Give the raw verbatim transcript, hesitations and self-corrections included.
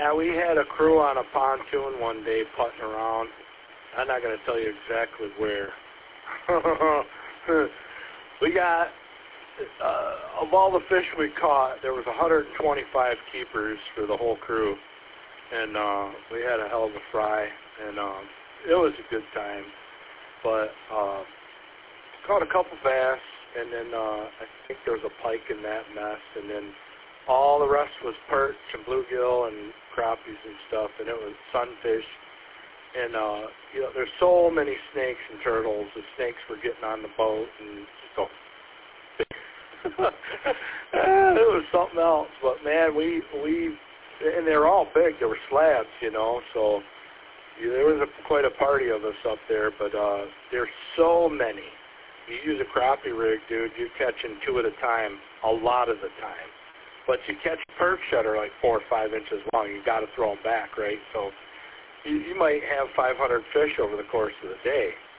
Yeah, we had a crew on a pontoon one day putting around. I'm not going to tell you exactly where. We got, uh, of all the fish we caught, there was one hundred twenty-five keepers for the whole crew. And uh, we had a hell of a fry, and um, it was a good time. But uh, caught a couple bass, and then uh, I think there was a pike in that mess, and then all the rest was perch and bluegill and crappies and stuff, and it was sunfish. And uh, you know, there's so many snakes and turtles. The snakes were getting on the boat, and so it was something else. But man, we we and they were all big. They were slabs, you know. So yeah, there was a, quite a party of us up there. But uh, there's so many. You use a crappie rig, dude, you're catching two at a time a lot of the time. But you catch perch that are like four or five inches long, you got to throw them back, right? So you, you might have five hundred fish over the course of the day.